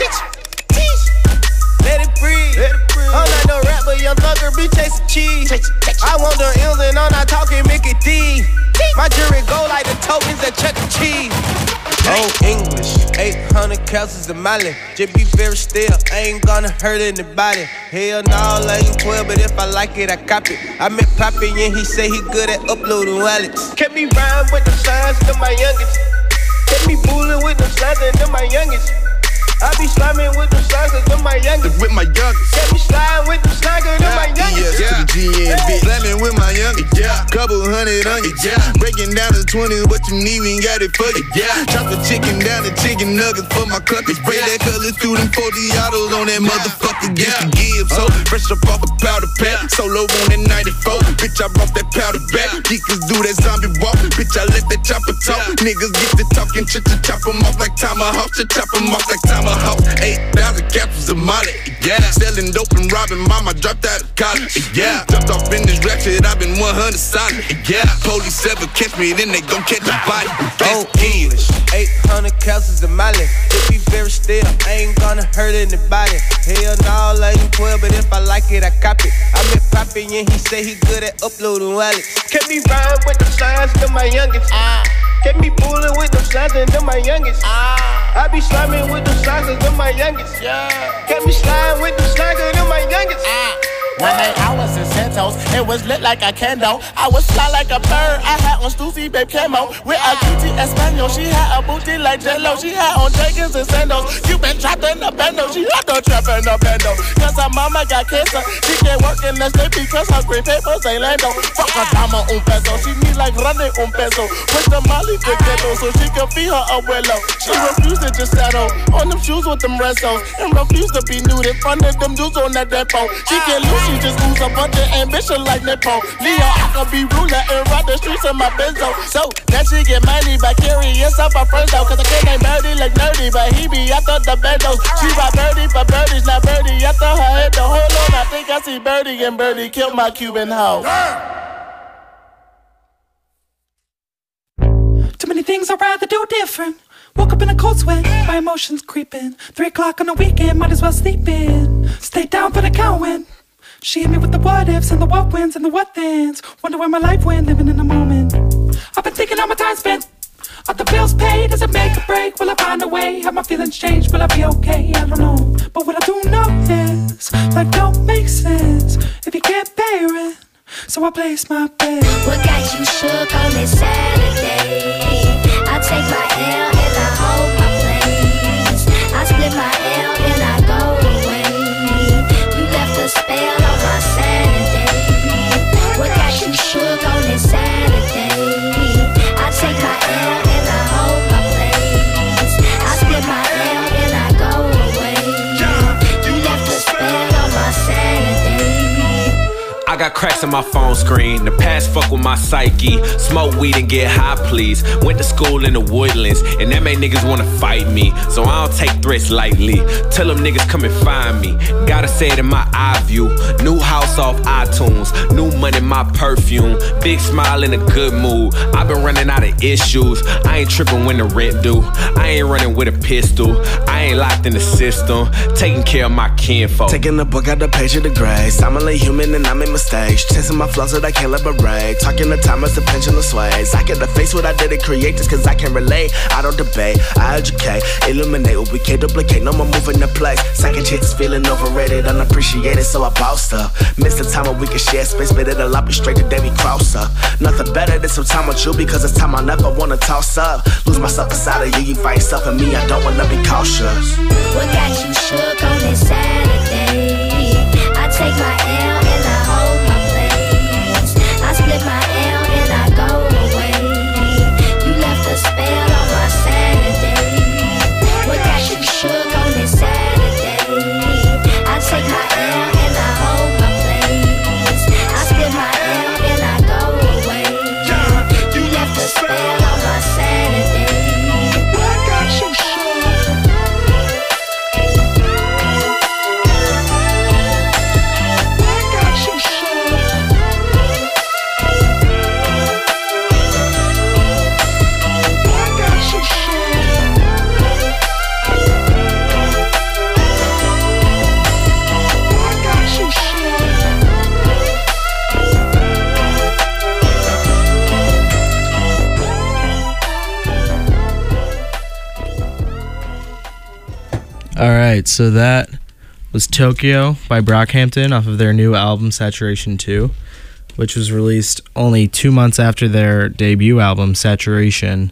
Let it breathe. Let it breathe. I'm not no rapper, young thugger, be chasing cheese. I want the L's and I'm not talking Mickey D. My jury go like the tokens at Chuck E. Cheese. Oh, English, eight hundred calories of Molly. Just be very still, I ain't gonna hurt anybody. Hell no, I ain't twelve, but if I like it, I cop it. I met Poppy and he say he good at uploading wallets. Kept me rhyme with the signs, them my youngest. Kept me bullying with the signs, and them my youngest. I be sliming with them signs, and them my youngest. With my youngest. Kept me sliding with them signs, and them my youngest. Yeah, to the G N B. Slamming with my youngest. Yeah. Couple hundred on you. Yeah. Breaking down to twenty, what you need, we ain't got it for you. Yeah. Chop the chicken down to chicken nuggets for my cluckers. Spray that color through them forty autos on that motherfucker. Get the give. So fresh up off a powder pack. Solo on that ninety-four. Bitch, I brought that powder back. Geekers do that zombie walk. Bitch, I let that chopper talk. Niggas get to talking shit to chop them off like tomahawk. To chop them off like tomahawk. eight thousand capsules of Molly, yeah. Selling dope and robbing, mama dropped out of college, yeah. Jumped off in this rap shit, I've been one hundred solid, yeah. Police ever catch me, then they gon' catch the body. Oh, English, eight hundred calories of Molly. Just be very still, I ain't gonna hurt anybody. Hell no, I ain't twelve, but if I like it, I cop it. I met Poppy and he say he good at uploading wallets. Kept me rhyme with the signs, them my youngest. Ah. Kept me bullying with them signs, and them my youngest. Ah. I be sliming with them signs, and them my youngest. Yeah. Kept me sliding with them signs, and them my youngest. Ah. One night I was in Santos, it was lit like a candle. I was fly like a bird, I had on Stussy babe camo. With a cutie Espanol, she had a booty like J-Lo. She had on Jenkins and sandals. You been trapped in the bando, she had the trap in the bando. Cause her mama got cancer, she can't work in the state because her green papers ain't lando. Fuck her dama un peso, she need like running un peso. Push the molly to ghetto so she can feed her abuelo. She refused to just settle on them shoes with them restos. And refused to be nude in front of them dudes on that depot. She can't lose. She just lose a bunch of ambition like Nepo. Leo, I could be ruler and ride the streets of my benzo. So, that she get money by carrying yourself a friend though. Cause the kid ain't Birdie like nerdy, but he be after the bendos. She by Birdie, but Birdie's not Birdie. After her head, the whole on. I think I see Birdie and Birdie killed my Cuban hoe. Too many things I'd rather do different. Woke up in a cold sweat, my emotions creeping. Three o'clock on the weekend, might as well sleep in. Stay down for the count. She hit me with the what ifs and the what wins and the what thens. Wonder where my life went, living in the moment. I've been thinking how my time spent. Are the bills paid? Does it make a break? Will I find a way? Have my feelings changed? Will I be okay? I don't know. But what I do know is life don't make sense if you can't bear it. So I place my bet. What got you shook on this Saturday? I take my L and I hold my place. I split my L and I go away. You left a spell on my Saturday. What got you shook on this Saturday? I take my L and got cracks in my phone screen. The past fuck with my psyche. Smoke weed and get high, please. Went to school in the woodlands, and that made niggas wanna fight me. So I don't take threats lightly. Tell them niggas come and find me. Gotta say it in my eye view. New house off iTunes. New money, my perfume. Big smile in a good mood. I've been running out of issues. I ain't tripping when the rent due. I ain't running with a pistol. I ain't locked in the system. Taking care of my kinfolk. Taking the book out the page of the grace. I'm only human and I make mistakes. Chasing my flaws that I can't liberate. Talking the time as the pendulum sways. I get the face what I didn't create just cause I can relate. I don't debate, I educate. Illuminate what we can't duplicate. No more moving the place. Second chances feeling overrated, unappreciated, so I bossed up. Miss the time when we can share space, but it'll all be straight the day we cross up. Nothing better than some time with you because it's time I never wanna toss up. Lose myself inside of you, you find yourself in me, I don't wanna be cautious. What got you shook on this Saturday? I take my L and I hold my place. I split my L and I go away. You left a spell on my Saturday. What got you shook on this Saturday? I take my L and I hold my place. I split my L and I go away. You left a spell on my Saturday. What got you shook? All right, so that was Tokyo by Brockhampton off of their new album Saturation two, which was released only two months after their debut album Saturation.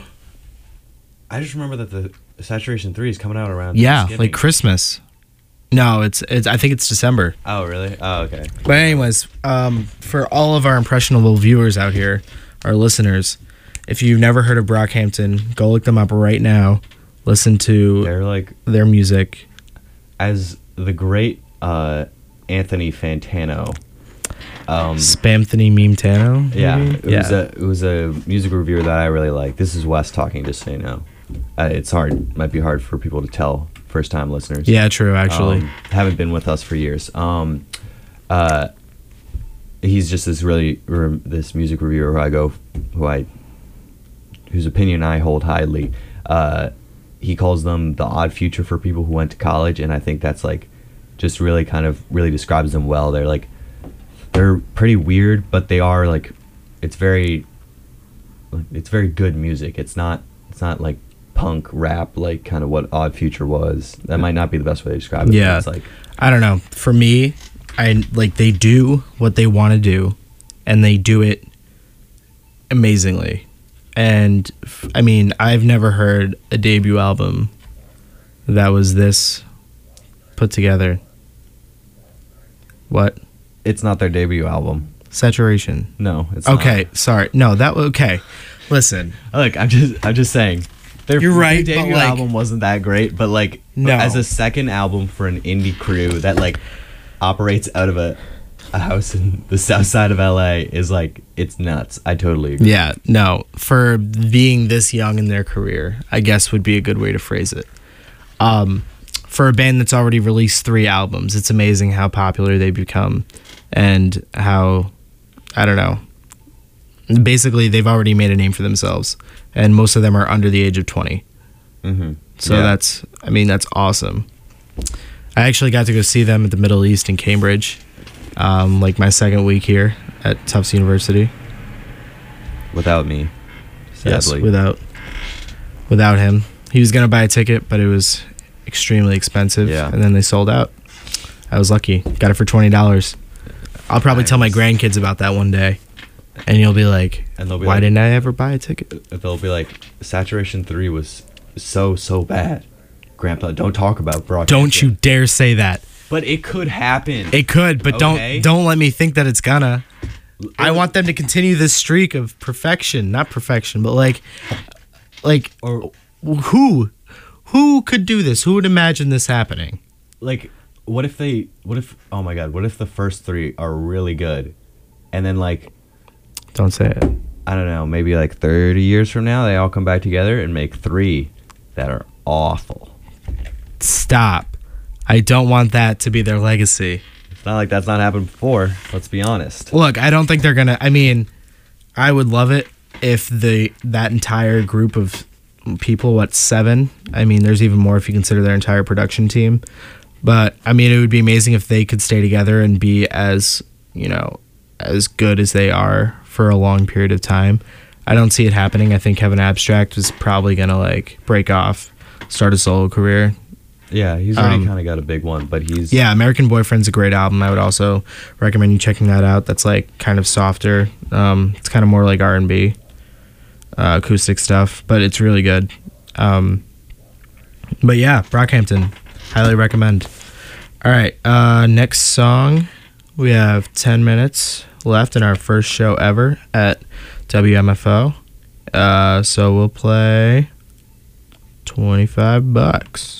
I just remember that the Saturation three is coming out around Yeah, like Christmas. No, it's it's. I think it's December. Oh, really? Oh, okay. But anyways, um, for all of our impressionable viewers out here, our listeners, if you've never heard of Brockhampton, go look them up right now. Listen to They're like their music. As the great uh, Anthony Fantano. Um, Spamthony Memtano? Yeah, maybe? it yeah. was a it was a music reviewer that I really like. This is Wes talking, just so you know. Uh, it's hard, might be hard for people to tell, first time listeners. Yeah, true, actually. Um, haven't been with us for years. Um, uh, he's just this really re- this music reviewer who I go, who I, whose opinion I hold highly. Uh, he calls them the odd future for people who went to college, and I think that's like, just really kind of really describes them well. They're like, they're pretty weird, but they are like, it's very, it's very good music. It's not, it's not like punk rap, like kind of what Odd Future was. That might not be the best way to describe it. Yeah, but it's like, I don't know. For me, I like they do what they want to do, and they do it amazingly. And f- I mean, I've never heard a debut album that was this put together. What? It's not their debut album. Saturation. No, it's okay. not. Sorry. No, that okay. Listen, look, I'm just, I'm just saying. Their You're right, their but, debut like- album wasn't that great, but like, No. as a second album for an indie crew that like operates out of a, a house in the south side of L A is like, it's nuts. I totally agree. yeah, no. For being this young in their career, I guess would be a good way to phrase it. Um, for a band that's already released three albums, it's amazing how popular they've become, and how, I don't know. Basically, they've already made a name for themselves, and most of them are under the age of twenty. Mm-hmm. So Yeah. that's, I mean, that's awesome. I actually got to go see them at the Middle East in Cambridge, um, like my second week here at Tufts University. Without me, Yes, sadly. without without him. He was gonna buy a ticket, but it was extremely expensive. Yeah. And then they sold out. I was lucky. Got it for twenty dollars. I'll probably tell my grandkids about that one day, and you'll be like, And they'll be "Why like- didn't I ever buy a ticket?" They'll be like, Saturation three was so, so bad. Grandpa, don't talk about Brockhampton. Don't you dare say that. But it could happen. It could, but Okay. don't don't let me think that it's gonna. I want them to continue this streak of perfection, not perfection, but like, like, or who, who could do this? Who would imagine this happening? Like, what if they? What if? Oh my God! What if the first three are really good, and then like, don't say it. I don't know. Maybe like thirty years from now, they all come back together and make three that are awful. Stop! I don't want that to be their legacy. It's not like that's not happened before. Let's be honest. Look, I don't think they're gonna. I mean, I would love it if the that entire group of people, what, seven? I mean, there's even more if you consider their entire production team. But I mean, it would be amazing if they could stay together and be as, you know, as good as they are for a long period of time. I don't see it happening. I think Kevin Abstract is probably gonna like break off, start a solo career. Yeah, he's already Um, kind of got a big one, but he's Yeah, American Boyfriend's a great album. I would also recommend you checking that out. That's like kind of softer. Um, it's kind of more like R and B, uh, acoustic stuff, but it's really good. Um, but yeah, Brockhampton, highly recommend. All right, uh, next song. We have ten minutes left in our first show ever at W M F O. Uh, so we'll play twenty-five bucks.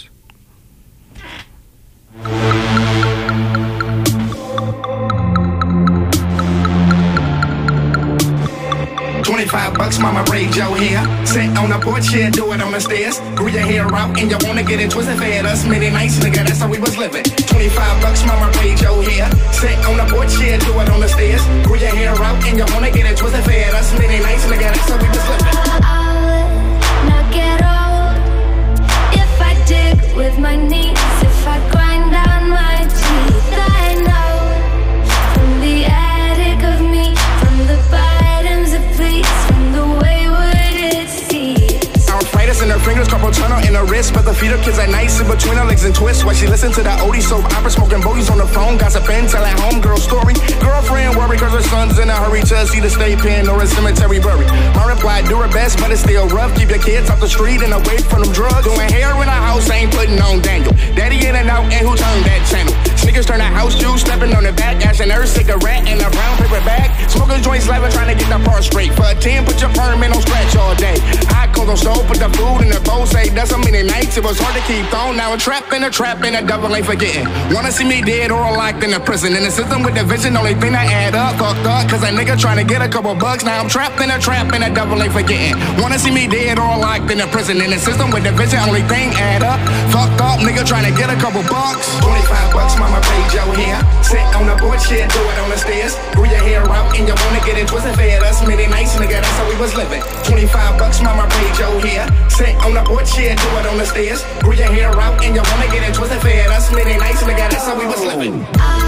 twenty-five bucks, mama, braid your hair. Sit on the porch, yeah, do it on the stairs. Grew your hair out and you wanna get it twisted. Fed us many nights, nigga, that's how we was living. twenty-five bucks, mama, braid your hair. Sit on the porch, yeah, do it on the stairs. Grew your hair out and you wanna get it twisted. Fed us many nights, nigga, that's how we was living. I'll not get old if I dig with my knees, if I grind down my teeth. I know from the attic of me, from the bottoms of please, from the wayward it seems. Arthritis in her fingers, carpal tunnel in her wrist, but the feet of kids at night sit between her legs and twist while she listen to that oldie soap opera, smoking bogeys on the phone, gossiping, telling homegirl story. Girlfriend worry cause her son's in a hurry to see the state pen or a cemetery buried. My reply, do her best, but it's still rough. Keep your kids off the street and away from them drugs. Doing hair in a house, ain't putting on Daniel. Daddy in and out, and who turned that channel? Sneakers turn to house juice, stepping on the back, ashing her cigarette in a brown paper bag. Smoking joints, slapping, trying to get the part straight. For a ten, put your permit on scratch all day. I close on stove, put the food in the bowl, say that's so many nights it was hard to keep thrown. Now a trap in a trap in a double ain't forgetting. Wanna see me dead or locked in a prison? In the system with the vision, only thing that add up, fucked up, cause a nigga trying to get a couple bucks. Now I'm trapped in a trap in a double ain't forgetting. Wanna see me dead or locked in a prison? In the system with the vision, only thing add up, fucked up, nigga trying to get a couple bucks. twenty-five bucks, mama, braid your hair. Sit on the porch, yeah, do it on the stairs. Grew your hair out and you wanna get it twisted. Fed us many nights, nigga, that's how we was living. twenty-five bucks, mama, braid your hair. Sit on the porch, yeah, do it on the stairs. Grew your hair out and you wanna get it twisted. Fed us many nights, nigga, that's how we was living.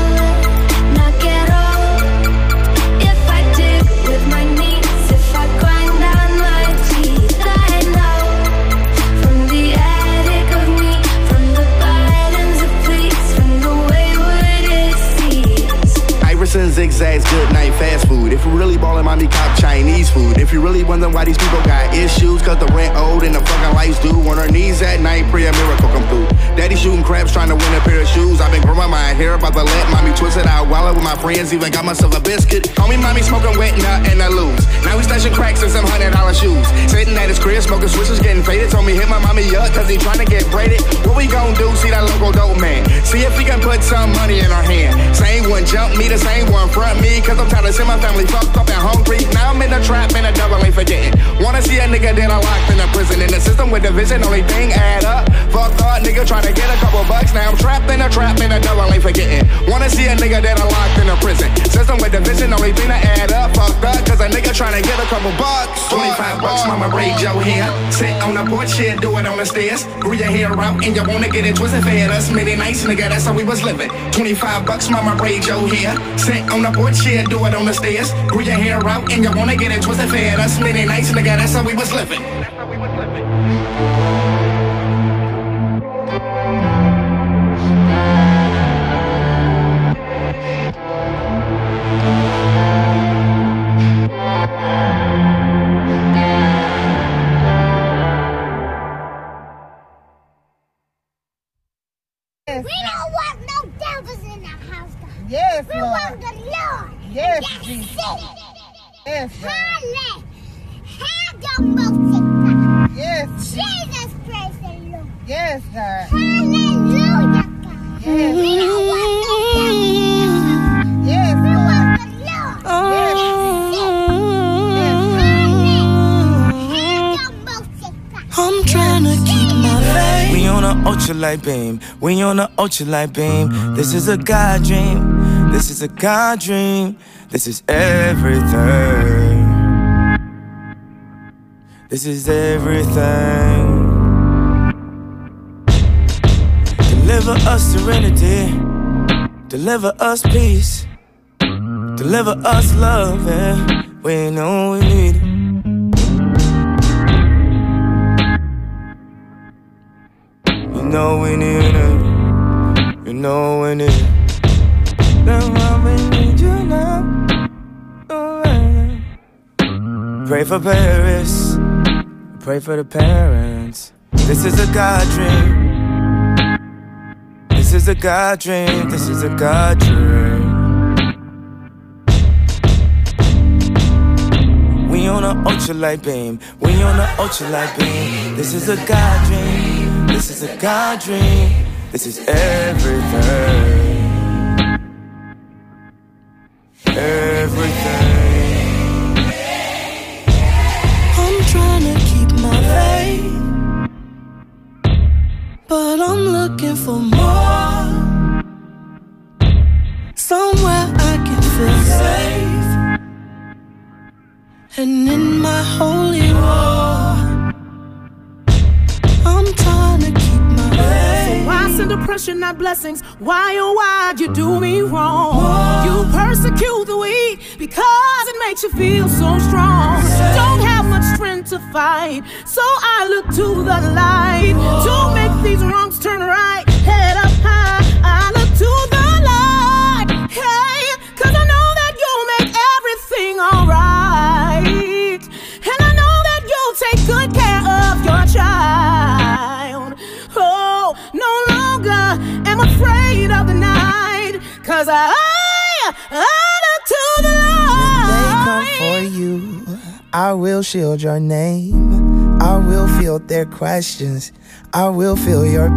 Not get old if I dig with my knees, if I grind down my teeth. I know from the attic of me, from the bottoms of please, from the wayward it seems. Iverson zigzags, good night, fast food. If you really ballin', mommy, cop Chinese food. If you really wonder why these people got issues, cause the rent old and the fucking lights due. On her knees at night, pray a miracle come through. Daddy shooting craps, trying to win a pair of shoes. I've been growing my hair, about to let mommy twist it out. While with my friends, even got myself a biscuit. Call me mommy, smoking wet nut and I lose. Now we stashing cracks in some hundred dollar shoes. Sitting at his crib, smoking switches, getting faded. Told me hit my mommy up, cause he trying to get braided. What we gon' do? See that local dope man. See if we can put some money in our hand. Same one jump me, the same one front me. Cause I'm tired of seeing my family fucked up and hungry. Now I'm in the trap and a double ain't forgetting. Wanna see a nigga that I locked in a prison. In the system with division, only thing add up. Fucked up, nigga trying to get a couple bucks. Now I'm trapped in a trap and a double ain't forgetting. Wanna see a nigga that I locked in a prison. System with division, only thing that add up. Fucked up, cause a nigga trying to get a couple bucks. twenty-five bucks, mama, braid your hair. Sit on the porch, yeah, do it on the stairs. Grew your hair out and you wanna get it twisted. Fed us many nights, nigga, that's how we was living. twenty-five bucks, mama, braid your hair. Sit on the porch, yeah, do it on the stairs. Grew your hair out and you wanna get it twisted. Fed us many nights, nigga, that's how we was living. That's how we was living. We don't want no devils in the house, God. Yes, we Lord. want the Lord. Yes, That's Jesus. it. Yes, God. Halle- have your most God. Yes. Jesus, praise the Lord. Yes, God. Hallelujah, God. Yes. We don't ultralight beam. We on the ultralight beam. This is a God dream. This is a God dream. This is everything. This is everything. Deliver us serenity. Deliver us peace. Deliver us love, yeah. We know we need it. You know we need it. You know we need it. That's why we need you now. Oh, yeah. Pray for Paris. Pray for the parents. This is a God dream. This is a God dream. This is a God dream. We on an ultralight beam. We on an ultralight beam. This is a God dream. This is a God dream. This is everything. Everything. I'm trying to keep my faith, but I'm looking for more. Somewhere I can feel safe, and in my holy war, I'm trying to keep my faith. So why send oppression, not blessings? Why, oh why you do me wrong? Whoa. You persecute the weak because it makes you feel so strong. Don't have much strength to fight, so I look to the light. Whoa. To make these wrongs turn right, head up high, I look to the light. Hey, cause I know that you'll make everything alright, and I know that you'll take good care of your child. Oh, no longer am afraid of the night, cause I, I look to the light. If they come for you, I will shield your name. I will field their questions. I will feel your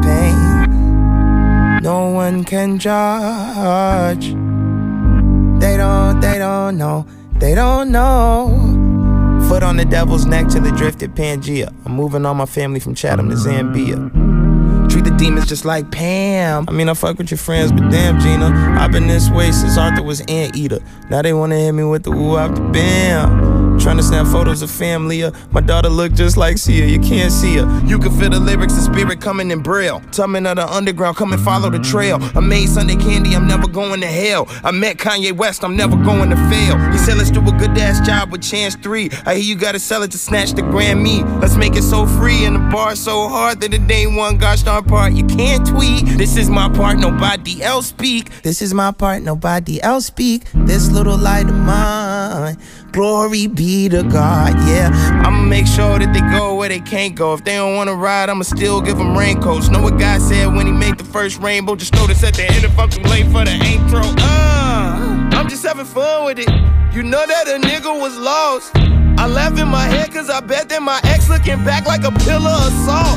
pain. No one can judge. They don't, they don't know. They don't know. Foot on the devil's neck till it drifted Pangea. I'm moving all my family from Chatham to Zambia. Treat the demons just like Pam. I mean, I fuck with your friends, but damn, Gina, I've been this way since Arthur was Anteater. Now they wanna hit me with the woo out the bam. Trying to snap photos of family. uh, My daughter look just like Sia. You can't see her. You can feel the lyrics, the spirit coming in braille. Tumbling of the underground, come and follow the trail. I made Sunday candy, I'm never going to hell. I met Kanye West, I'm never going to fail. He said let's do a good ass job with Chance three. I hear you gotta sell it to snatch the Grammy. Let's make it so free and the bar so hard that it ain't one gosh darn part you can't tweet. This is my part, nobody else speak. This is my part, nobody else speak. This little light of mine, glory be to God, yeah. I'ma make sure that they go where they can't go. If they don't wanna ride, I'ma still give them raincoats. Know what God said when he made the first rainbow? Just notice at the end if I'm too late for the intro. Uh, I'm just having fun with it. You know that a nigga was lost. I laugh in my head cause I bet that my ex looking back like a pillar of salt.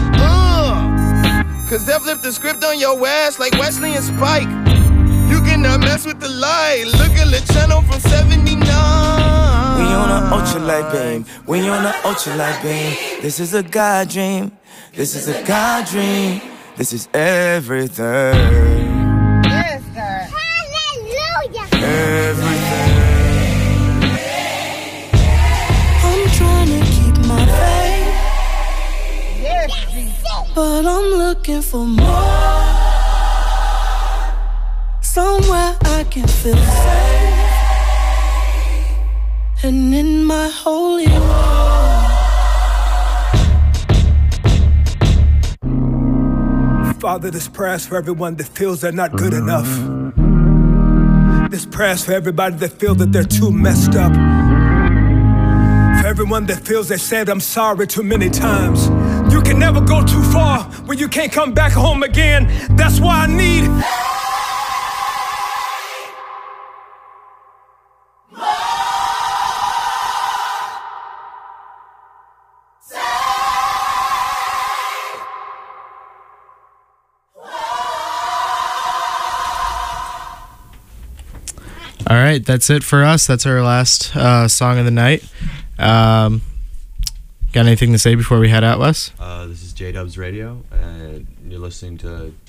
Uh, cause they flipped the script on your ass like Wesley and Spike. You cannot mess with the light. Look at the channel from seventy-nine. We on an ultralight beam. We on an ultralight beam. This is a God dream. This is a God dream. This is everything. Yes, God. Hallelujah. Everything. I'm trying to keep my faith. Yes, Jesus. But I'm looking for more. Somewhere I can feel safe, and in my holy war. Father, this prayer's for everyone that feels they're not good enough. This prayer's for everybody that feels that they're too messed up. For everyone that feels they said I'm sorry too many times. You can never go too far when you can't come back home again. That's why I need All right, that's it for us. That's our last uh, song of the night. Um, got anything to say before we head out, Wes? Uh, this is J-Dubs Radio, and you're listening to